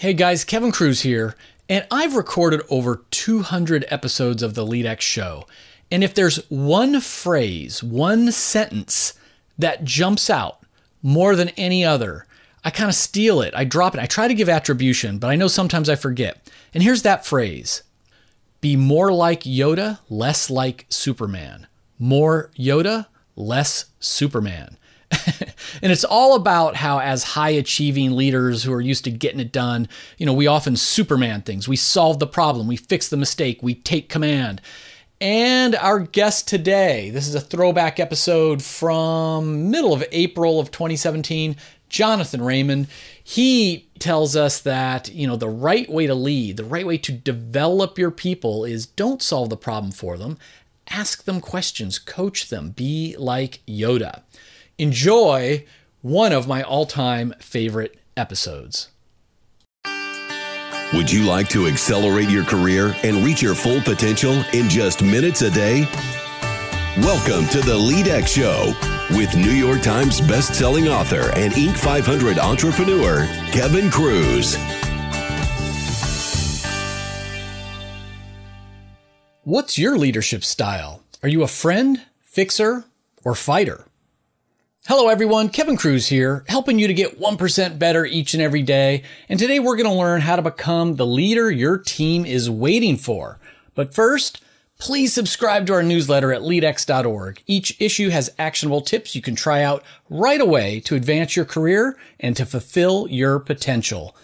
Hey guys, Kevin Cruz here, and I've recorded over 200 episodes of the LeadX show. And if there's one phrase, one sentence that jumps out more than any other, I kind of steal it, I drop it, I try to give attribution, but I know sometimes I forget. And here's that phrase: be more like Yoda, less like Superman. More Yoda, less Superman. And it's all about how, as high-achieving leaders who are used to getting it done, we often Superman things. We solve the problem. We fix the mistake. We take command. And our guest today, this is a throwback episode from middle of April of 2017, Jonathan Raymond. He tells us that, the right way to lead, the right way to develop your people is don't solve the problem for them. Ask them questions. Coach them. Be like Yoda. Enjoy one of my all-time favorite episodes. Would you like to accelerate your career and reach your full potential in just minutes a day? Welcome to the LeadX Show with New York Times best-selling author and Inc. 500 entrepreneur, Kevin Cruz. What's your leadership style? Are you a friend, fixer, or fighter? Hello everyone, Kevin Cruz here, helping you to get 1% better each and every day. And today we're going to learn how to become the leader your team is waiting for. But first, please subscribe to our newsletter at leadx.org. Each issue has actionable tips you can try out right away to advance your career and to fulfill your potential.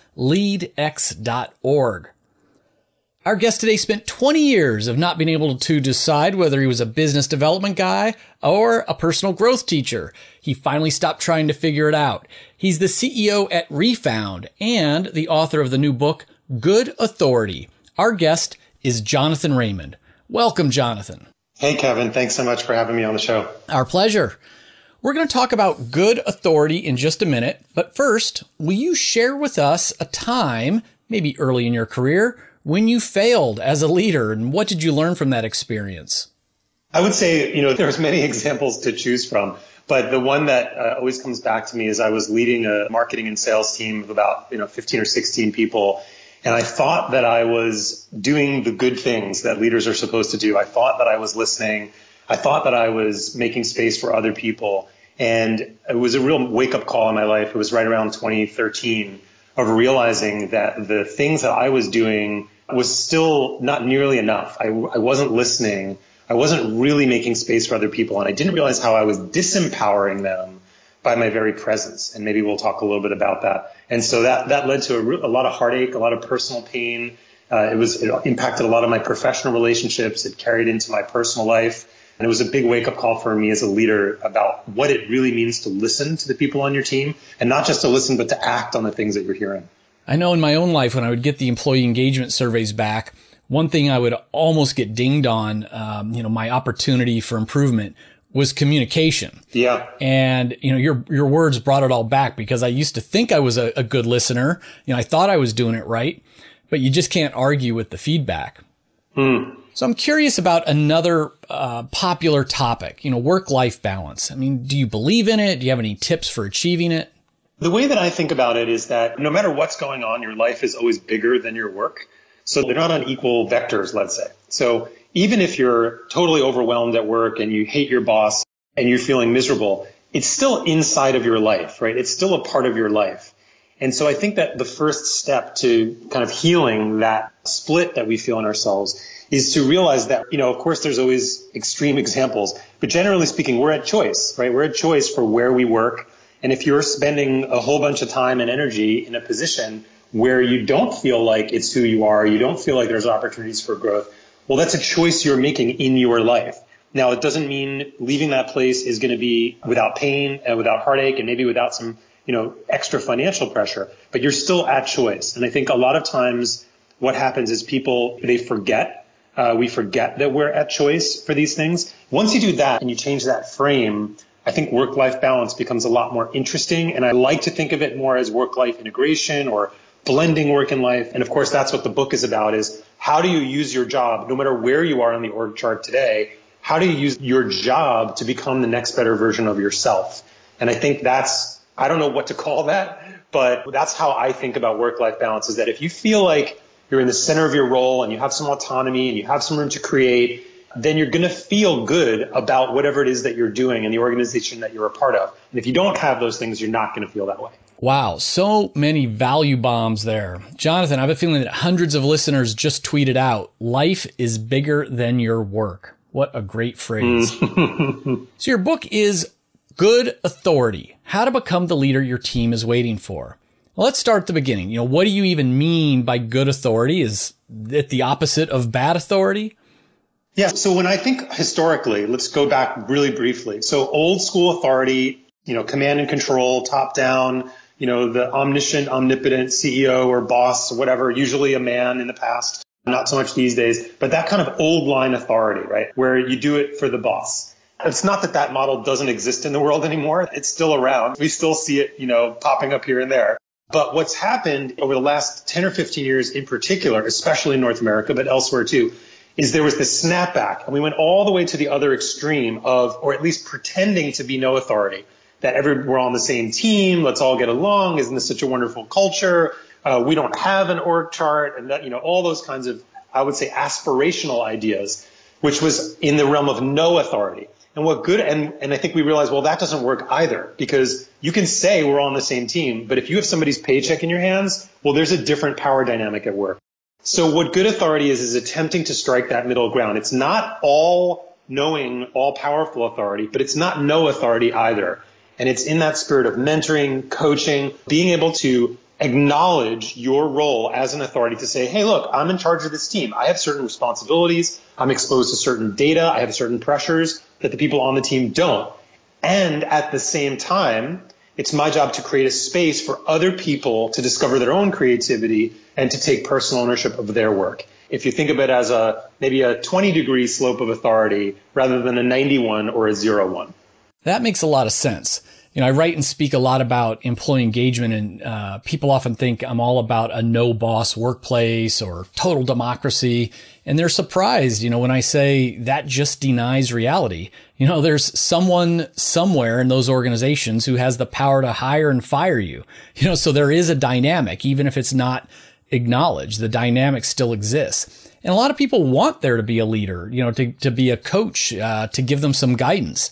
leadx.org. Our guest today spent 20 years of not being able to decide whether he was a business development guy or a personal growth teacher. He finally stopped trying to figure it out. He's the CEO at Refound and the author of the new book, Good Authority. Our guest is Jonathan Raymond. Welcome, Jonathan. Hey, Kevin. Thanks so much for having me on the show. Our pleasure. We're going to talk about good authority in just a minute. But first, will you share with us a time, maybe early in your career, when you failed as a leader, and what did you learn from that experience? I would say, there's many examples to choose from, but the one that always comes back to me is I was leading a marketing and sales team of about, 15 or 16 people. And I thought that I was doing the good things that leaders are supposed to do. I thought that I was listening. I thought that I was making space for other people. And it was a real wake-up call in my life. It was right around 2013 of realizing that the things that I was doing was still not nearly enough. I wasn't listening. I wasn't really making space for other people. And I didn't realize how I was disempowering them by my very presence. And maybe we'll talk a little bit about that. And so that led to a lot of heartache, a lot of personal pain. It impacted a lot of my professional relationships. It carried into my personal life. And it was a big wake-up call for me as a leader about what it really means to listen to the people on your team, and not just to listen, but to act on the things that you're hearing. I know in my own life, when I would get the employee engagement surveys back, one thing I would almost get dinged on, my opportunity for improvement was communication. Yeah. And, your words brought it all back, because I used to think I was a good listener. I thought I was doing it right, but you just can't argue with the feedback. So I'm curious about another popular topic, work-life balance. I mean, do you believe in it? Do you have any tips for achieving it? The way that I think about it is that no matter what's going on, your life is always bigger than your work. So they're not on equal vectors, let's say. So even if you're totally overwhelmed at work and you hate your boss and you're feeling miserable, it's still inside of your life, right? It's still a part of your life. And so I think that the first step to kind of healing that split that we feel in ourselves is to realize that, of course, there's always extreme examples, but generally speaking, we're at choice, right? We're at choice for where we work. And if you're spending a whole bunch of time and energy in a position where you don't feel like it's who you are, you don't feel like there's opportunities for growth, well, that's a choice you're making in your life. Now, it doesn't mean leaving that place is going to be without pain and without heartache and maybe without some, extra financial pressure, but you're still at choice. And I think a lot of times what happens is people, they forget. We forget that we're at choice for these things. Once you do that and you change that frame, I think work-life balance becomes a lot more interesting. And I like to think of it more as work-life integration or blending work and life. And of course, that's what the book is about, is how do you use your job, no matter where you are on the org chart today, how do you use your job to become the next better version of yourself? And I think I don't know what to call that, But that's how I think about work-life balance, is that if you feel like you're in the center of your role and you have some autonomy and you have some room to create, then you're going to feel good about whatever it is that you're doing and the organization that you're a part of. And if you don't have those things, you're not going to feel that way. Wow, so many value bombs there. Jonathan, I have a feeling that hundreds of listeners just tweeted out, life is bigger than your work. What a great phrase. So your book is Good Authority, How to Become the Leader Your Team is Waiting For. Well, let's start at the beginning. What do you even mean by good authority? Is it the opposite of bad authority? Yeah, so when I think historically, let's go back really briefly. So old school authority, command and control, top down, the omniscient, omnipotent CEO or boss or whatever, usually a man in the past, not so much these days, but that kind of old line authority, right? Where you do it for the boss. It's not that that model doesn't exist in the world anymore. It's still around. We still see it, popping up here and there. But what's happened over the last 10 or 15 years in particular, especially in North America, but elsewhere too, is there was this snapback. And we went all the way to the other extreme of, or at least pretending to be no authority. That we're all on the same team, let's all get along, isn't this such a wonderful culture? We don't have an org chart, and that, all those kinds of, I would say, aspirational ideas, which was in the realm of no authority. And and I think we realized, well, that doesn't work either, because you can say we're all on the same team, but if you have somebody's paycheck in your hands, well, there's a different power dynamic at work. So what good authority is attempting to strike that middle ground. It's not all knowing, all powerful authority, but it's not no authority either. And it's in that spirit of mentoring, coaching, being able to acknowledge your role as an authority to say, hey, look, I'm in charge of this team. I have certain responsibilities. I'm exposed to certain data. I have certain pressures that the people on the team don't. And at the same time, it's my job to create a space for other people to discover their own creativity and to take personal ownership of their work. If you think of it as maybe a 20-degree slope of authority rather than a 91 or a 0-1. That makes a lot of sense. I write and speak a lot about employee engagement, and people often think I'm all about a no boss workplace or total democracy. And they're surprised, when I say that just denies reality. There's someone somewhere in those organizations who has the power to hire and fire you. So there is a dynamic, even if it's not acknowledged, the dynamic still exists. And a lot of people want there to be a leader, to be a coach, to give them some guidance.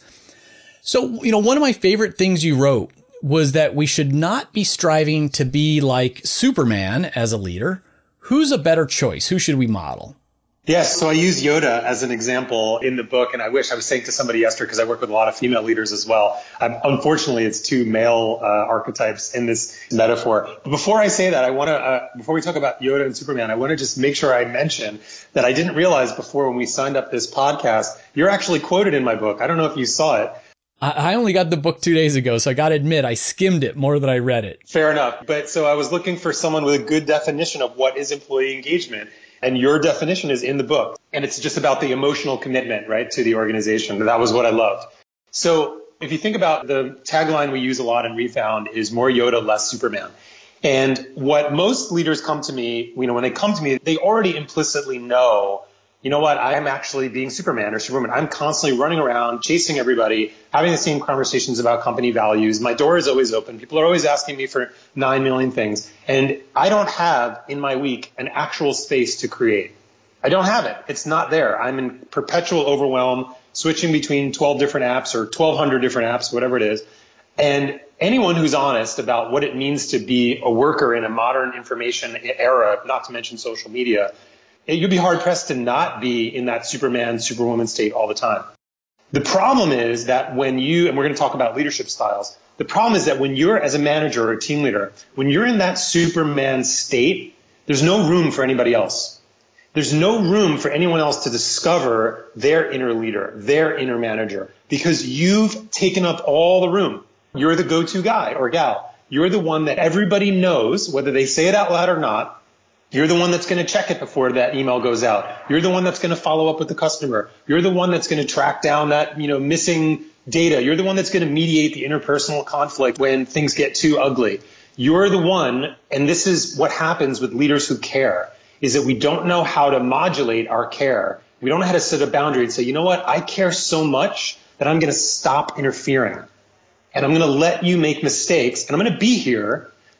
So, one of my favorite things you wrote was that we should not be striving to be like Superman as a leader. Who's a better choice? Who should we model? Yes. So I use Yoda as an example in the book. And I wish I was saying to somebody yesterday, because I work with a lot of female leaders as well. Unfortunately, it's two male archetypes in this metaphor. But before I say that, before we talk about Yoda and Superman, I want to just make sure I mention that I didn't realize before when we signed up this podcast, you're actually quoted in my book. I don't know if you saw it. I only got the book 2 days ago, so I got to admit, I skimmed it more than I read it. Fair enough. But so I was looking for someone with a good definition of what is employee engagement. And your definition is in the book. And it's just about the emotional commitment, right, to the organization. That was what I loved. So if you think about the tagline we use a lot in Refound is more Yoda, less Superman. And what most leaders come to me, when they come to me, they already implicitly know, you know what, I'm actually being Superman or Superwoman. I'm constantly running around, chasing everybody, having the same conversations about company values. My door is always open. People are always asking me for 9 million things. And I don't have in my week an actual space to create. I don't have it. It's not there. I'm in perpetual overwhelm, switching between 12 different apps or 1,200 different apps, whatever it is. And anyone who's honest about what it means to be a worker in a modern information era, not to mention social media, you'd be hard pressed to not be in that Superman, Superwoman state all the time. The problem is that and we're going to talk about leadership styles. The problem is that when you're as a manager or a team leader, when you're in that Superman state, there's no room for anybody else. There's no room for anyone else to discover their inner leader, their inner manager, because you've taken up all the room. You're the go-to guy or gal. You're the one that everybody knows, whether they say it out loud or not. You're the one that's going to check it before that email goes out. You're the one that's going to follow up with the customer. You're the one that's going to track down that, missing data. You're the one that's going to mediate the interpersonal conflict when things get too ugly. You're the one, and this is what happens with leaders who care, is that we don't know how to modulate our care. We don't know how to set a boundary and say, you know what, I care so much that I'm going to stop interfering. And I'm going to let you make mistakes, and I'm going to be here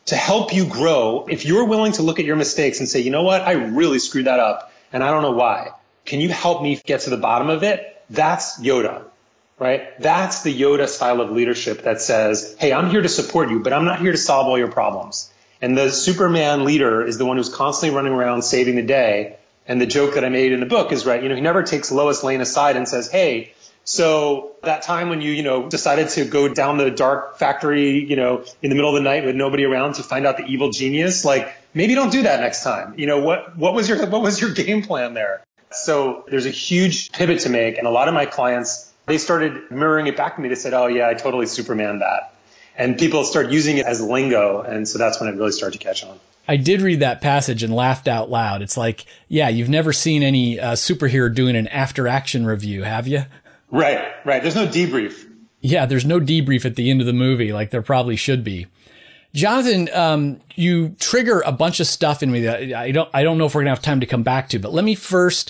to help you grow. If you're willing to look at your mistakes and say, you know what, I really screwed that up and I don't know why. Can you help me get to the bottom of it? That's Yoda, right? That's the Yoda style of leadership that says, hey, I'm here to support you, but I'm not here to solve all your problems. And the Superman leader is the one who's constantly running around saving the day. And the joke that I made in the book is, right, he never takes Lois Lane aside and says, hey, so that time when you decided to go down the dark factory, in the middle of the night with nobody around to find out the evil genius, like maybe don't do that next time. What was your game plan there? So there's a huge pivot to make. And a lot of my clients, they started mirroring it back to me. They said, oh yeah, I totally Superman that. And people start using it as lingo. And so that's when it really started to catch on. I did read that passage and laughed out loud. It's like, yeah, you've never seen any superhero doing an after action review, have you? Right. There's no debrief. Yeah, there's no debrief at the end of the movie like there probably should be. Jonathan, you trigger a bunch of stuff in me that I don't know if we're going to have time to come back to, but let me first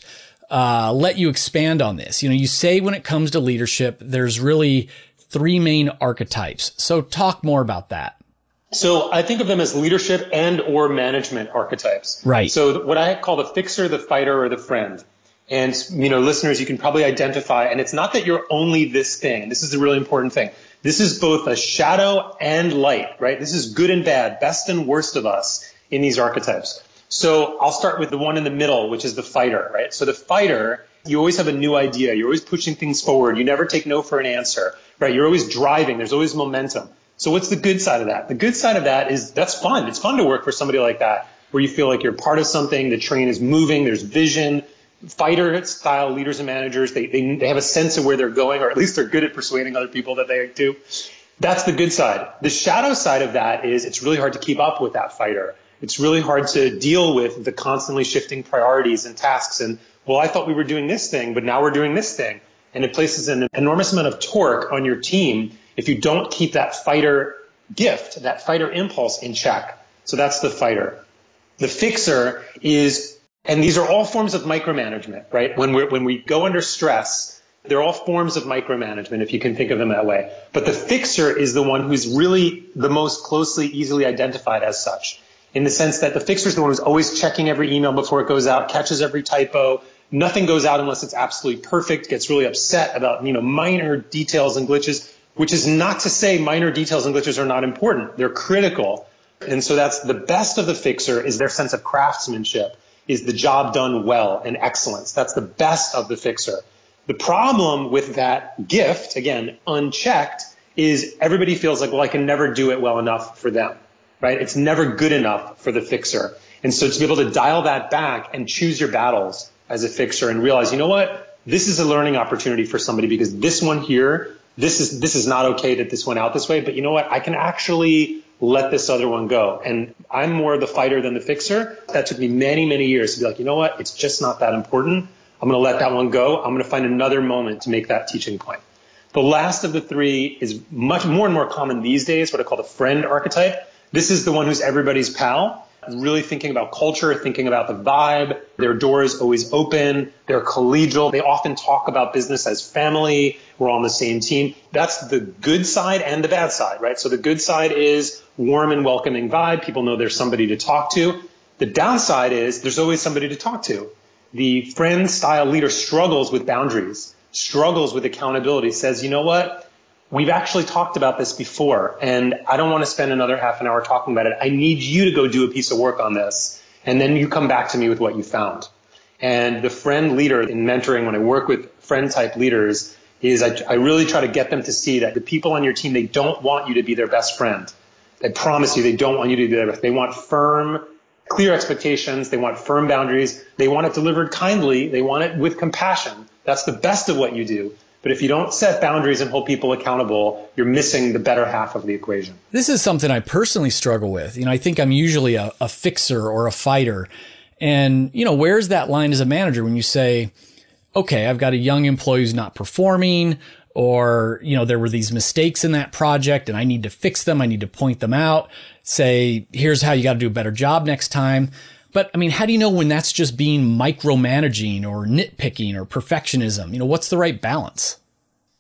let you expand on this. You say when it comes to leadership, there's really three main archetypes. So talk more about that. So I think of them as leadership and or management archetypes. Right. So what I call the fixer, the fighter, or the friend. And, listeners, you can probably identify, and it's not that you're only this thing. This is a really important thing. This is both a shadow and light, right? This is good and bad, best and worst of us in these archetypes. So I'll start with the one in the middle, which is the fighter, right? So the fighter, you always have a new idea. You're always pushing things forward. You never take no for an answer, right? You're always driving. There's always momentum. So what's the good side of that? The good side of that is that's fun. It's fun to work for somebody like that, where you feel like you're part of something. The train is moving. There's vision. Fighter style leaders and managers, they have a sense of where they're going, or at least they're good at persuading other people that they do. That's the good side. The shadow side of that is it's really hard to keep up with that fighter. It's really hard to deal with the constantly shifting priorities and tasks. And, well, I thought we were doing this thing, but now we're doing this thing. And it places an enormous amount of torque on your team if you don't keep that fighter gift, that fighter impulse in check. So that's the fighter. The fixer is, and these are all forms of micromanagement, right? When we go under stress, they're all forms of micromanagement, if you can think of them that way. But the fixer is the one who's really the most closely, easily identified as such, in the sense that the fixer is the one who's always checking every email before it goes out, catches every typo. Nothing goes out unless it's absolutely perfect, gets really upset about, minor details and glitches, which is not to say minor details and glitches are not important. They're critical. And so that's the best of the fixer is their sense of craftsmanship, is the job done well and excellence. That's the best of the fixer. The problem with that gift, again, unchecked, is everybody feels like, well, I can never do it well enough for them, right? It's never good enough for the fixer. And so to be able to dial that back and choose your battles as a fixer and realize, you know what, this is a learning opportunity for somebody because this one here, this is not okay that this went out this way, but you know what, I can actually let this other one go. And I'm more the fighter than the fixer. That took me many, many years to be like, you know what, it's just not that important. I'm going to let that one go. I'm going to find another moment to make that teaching point. The last of the three is much more and more common these days, what I call the friend archetype. This is the one who's everybody's pal, really thinking about culture, thinking about the vibe. Their door is always open. They're collegial. They often talk about business as family. We're all on the same team. That's the good side and the bad side, right? So the good side is warm and welcoming vibe. People know there's somebody to talk to. The downside is there's always somebody to talk to. The friend style leader struggles with boundaries, struggles with accountability, says, you know what? We've actually talked about this before, and I don't want to spend another half an hour talking about it. I need you to go do a piece of work on this, and then you come back to me with what you found. And the friend leader in mentoring, when I work with friend-type leaders, is I really try to get them to see that the people on your team, they don't want you to be their best friend. I promise you, they don't want you to be their best. They want firm, clear expectations. They want firm boundaries. They want it delivered kindly. They want it with compassion. That's the best of what you do. But if you don't set boundaries and hold people accountable, you're missing the better half of the equation. This is something I personally struggle with. I think I'm usually a fixer or a fighter. And, where's that line as a manager when you say, okay, I've got a young employee who's not performing, or, there were these mistakes in that project and I need to fix them. I need to point them out, say, here's how you got to do a better job next time. But how do you know when that's just being micromanaging or nitpicking or perfectionism? What's the right balance?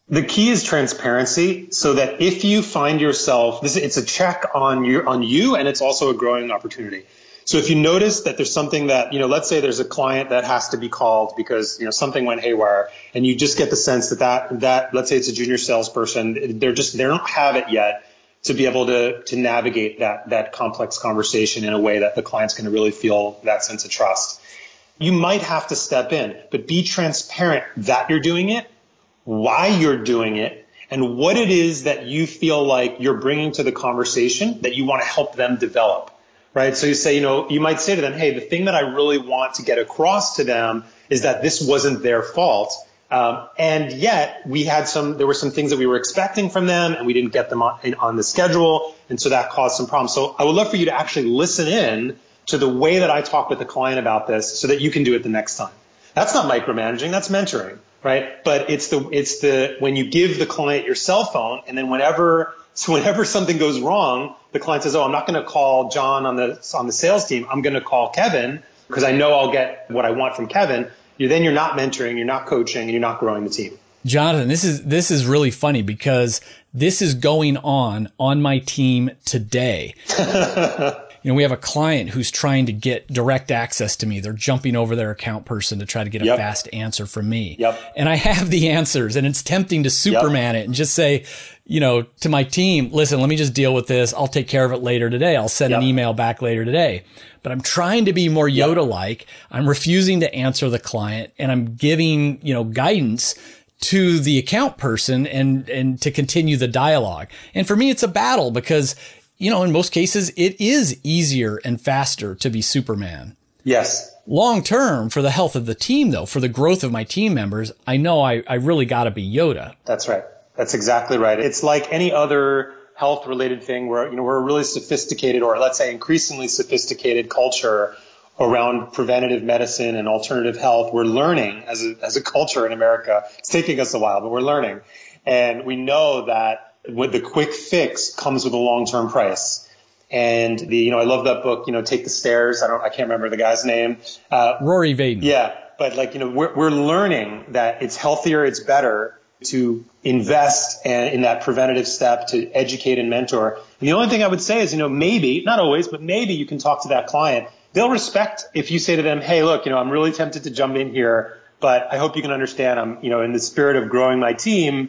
The key is transparency, so that if you find yourself, it's a check on you, and it's also a growing opportunity. So if you notice that there's something that, let's say there's a client that has to be called because, something went haywire, and you just get the sense that let's say it's a junior salesperson, they don't have it yet to be able to navigate that complex conversation in a way that the client's going to really feel that sense of trust. You might have to step in, but be transparent that you're doing it, why you're doing it, and what it is that you feel like you're bringing to the conversation that you want to help them develop, right? So you say, you might say to them, hey, the thing that I really want to get across to them is that this wasn't their fault. And yet there were some things that we were expecting from them, and we didn't get them on the schedule. And so that caused some problems. So I would love for you to actually listen in to the way that I talk with the client about this so that you can do it the next time. That's not micromanaging, that's mentoring, right? But it's when you give the client your cell phone, and then whenever something goes wrong, the client says, oh, I'm not going to call John on the sales team. I'm going to call Kevin because I know I'll get what I want from Kevin. Then you're not mentoring, you're not coaching, and you're not growing the team. Jonathan, this is really funny because this is going on my team today. We have a client who's trying to get direct access to me. They're jumping over their account person to try to get a fast answer from me. And I have the answers, and it's tempting to Superman it and just say, to my team, listen, let me just deal with this. I'll take care of it later today. I'll send an email back later today. But I'm trying to be more Yoda-like. I'm refusing to answer the client, and I'm giving, guidance to the account person and to continue the dialogue. And for me, it's a battle because, in most cases, it is easier and faster to be Superman. Yes. Long term, for the health of the team, though, for the growth of my team members, I know I really got to be Yoda. That's right. That's exactly right. It's like any other health-related thing where, we're a really sophisticated, or let's say increasingly sophisticated culture around preventative medicine and alternative health. We're learning as a culture in America. It's taking us a while, but we're learning. And we know that with the quick fix comes with a long-term price. And I love that book, Take the Stairs. I can't remember the guy's name. Rory Vaden. Yeah. But we're learning that it's healthier, it's better to invest in that preventative step, to educate and mentor. And the only thing I would say is, maybe, not always, but maybe you can talk to that client. They'll respect if you say to them, hey, look, I'm really tempted to jump in here, but I hope you can understand I'm, in the spirit of growing my team,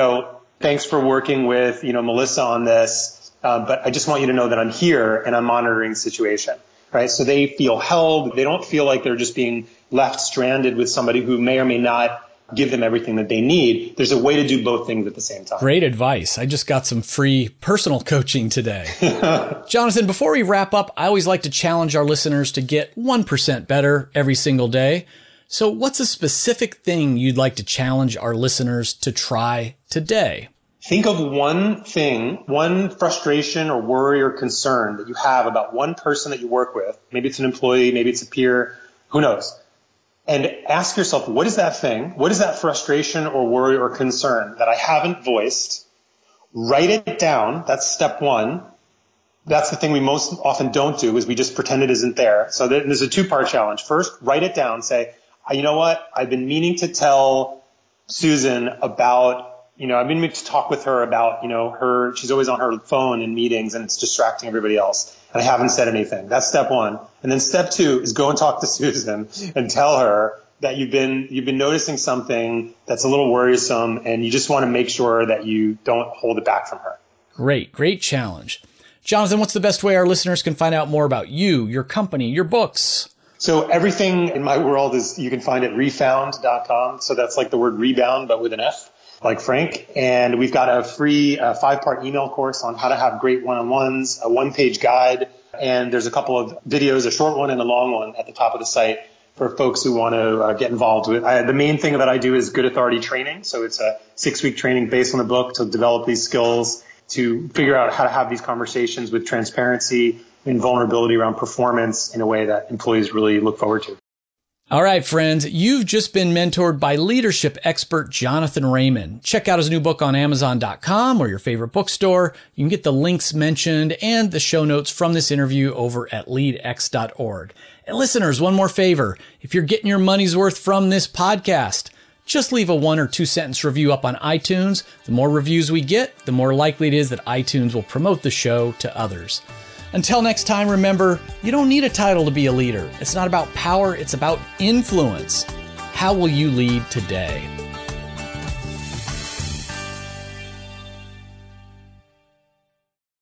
thanks for working with, Melissa on this. But I just want you to know that I'm here and I'm monitoring the situation, right? So they feel held. They don't feel like they're just being left stranded with somebody who may or may not give them everything that they need. There's a way to do both things at the same time. Great advice. I just got some free personal coaching today. Jonathan, before we wrap up, I always like to challenge our listeners to get 1% better every single day. So what's a specific thing you'd like to challenge our listeners to try today? Think of one thing, one frustration or worry or concern that you have about one person that you work with. Maybe it's an employee, maybe it's a peer, who knows? And ask yourself, what is that thing? What is that frustration or worry or concern that I haven't voiced? Write it down. That's step one. That's the thing we most often don't do, is we just pretend it isn't there. So there's a two-part challenge. First, write it down. Say, you know what? I've been meaning to tell Susan about, I've been meaning to talk with her about, she's always on her phone in meetings and it's distracting everybody else. And I haven't said anything. That's step one. And then step two is go and talk to Susan and tell her that you've been noticing something that's a little worrisome, and you just want to make sure that you don't hold it back from her. Great challenge. Jonathan, what's the best way our listeners can find out more about you, your company, your books? So everything in my world you can find at refound.com. So that's like the word rebound, but with an F, like Frank. And we've got a free 5-part email course on how to have great one-on-ones, a 1-page guide. And there's a couple of videos, a short one and a long one at the top of the site for folks who want to get involved with. The main thing that I do is good authority training. So it's a 6-week training based on the book to develop these skills, to figure out how to have these conversations with transparency and vulnerability around performance in a way that employees really look forward to. All right, friends, you've just been mentored by leadership expert Jonathan Raymond. Check out his new book on Amazon.com or your favorite bookstore. You can get the links mentioned and the show notes from this interview over at leadx.org. And listeners, one more favor. If you're getting your money's worth from this podcast, just leave a 1 or 2 sentence review up on iTunes. The more reviews we get, the more likely it is that iTunes will promote the show to others. Until next time, remember, you don't need a title to be a leader. It's not about power, it's about influence. How will you lead today?